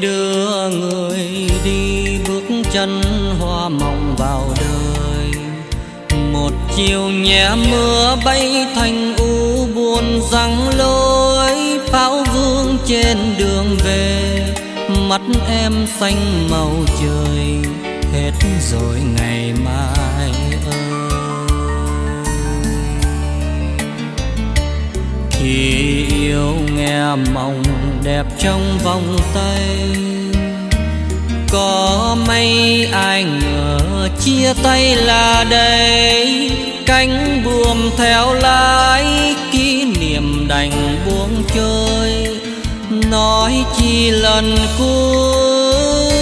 đưa người đi bước chân hoa mộng vào đời. Một chiều nhẹ mưa bay thành u buồn răng lối, pháo vương trên đường về, mắt em xanh màu trời, hết rồi ngày mai ơi. Khi yêu nghe mộng đẹp trong vòng tay, có mấy ai ngờ chia tay là đây. Cánh buồm theo lái, kỷ niệm đành buông trôi, nói chi lần cuối.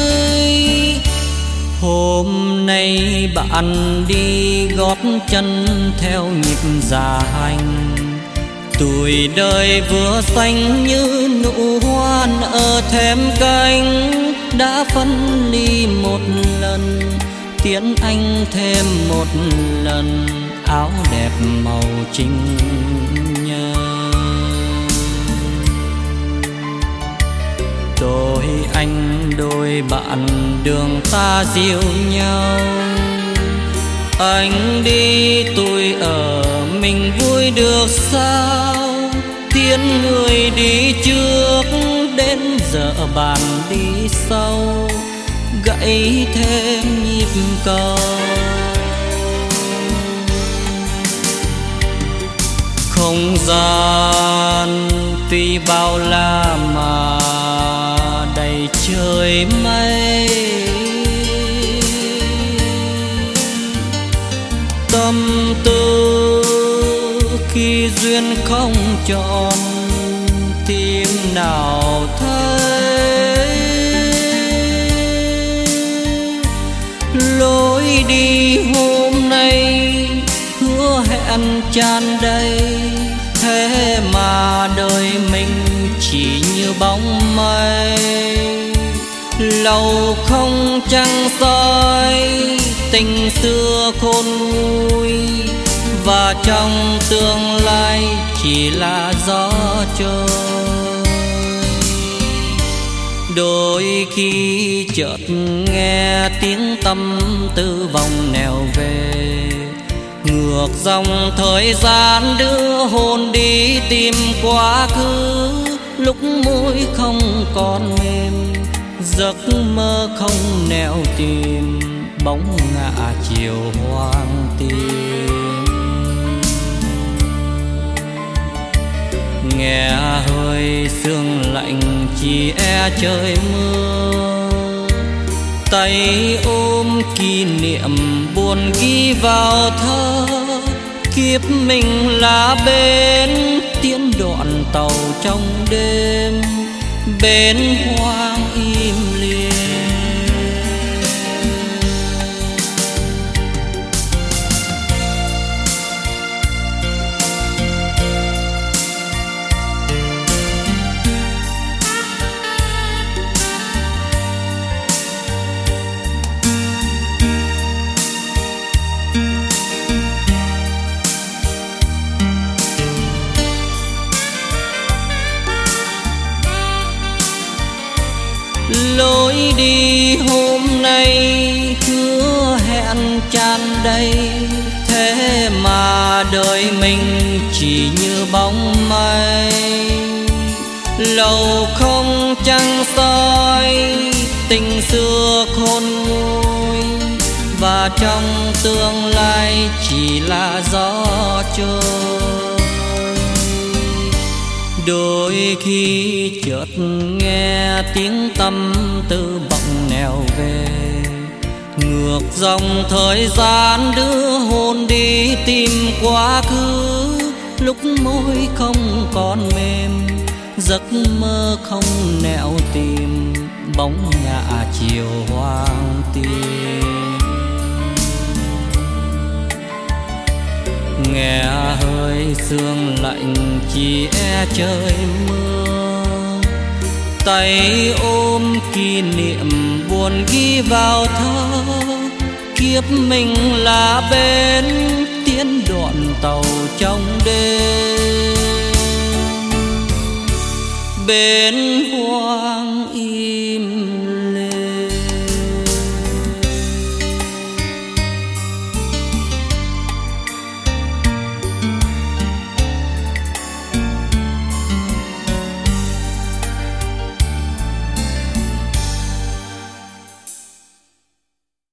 Hôm nay bạn đi gót chân theo nhịp già hành, tuổi đời vừa xanh như nụ hoa ở thềm cánh. Đã phân ly một lần, tiễn anh thêm một lần, áo đẹp màu trinh nhân. Đôi anh đôi bạn đường ta dìu nhau, anh đi tôi ở, mình vui được sao? Tiễn người đi trước, đến giờ bạn đi sau, gãy thêm nhịp cầu. Không gian tuy bao la mà đầy trời mây, tâm tư khi duyên không tròn, tim nào thấy. Lối đi hôm nay hứa hẹn tràn đầy, thế mà đời mình chỉ như bóng mây. Lâu không trăng soi, tình xưa khôn nguôi, và trong tương lai chỉ là gió trôi. Đôi khi chợt nghe tiếng tâm tư vòng nẻo về, ngược dòng thời gian đưa hồn đi tìm quá khứ. Lúc môi không còn mềm, giấc mơ không nẻo tìm, bóng ngả chiều hoang tim. Nghe hơi sương lạnh chỉ e trời mưa, tay ôm kỷ niệm buồn ghi vào thơ. Kiếp mình là bến tiễn đoạn tàu trong đêm, bến hoang im lìm. Lối đi hôm nay hứa hẹn tràn đầy, thế mà đời mình chỉ như bóng mây. Lâu không trăng soi, tình xưa khôn nguôi, và trong tương lai chỉ là gió trôi. Đôi khi chợt nghe tiếng tâm tư vọng nẻo về, ngược dòng thời gian đưa hồn đi tìm quá khứ. Lúc môi không còn mềm, giấc mơ không nẻo tìm, bóng ngả chiều hoang tim. Nghe hơi sương lạnh chỉ e trời mưa, tay ôm kỷ niệm buồn ghi vào thơ. Kiếp mình là bến tiễn đoạn tàu trong đêm, bến hoang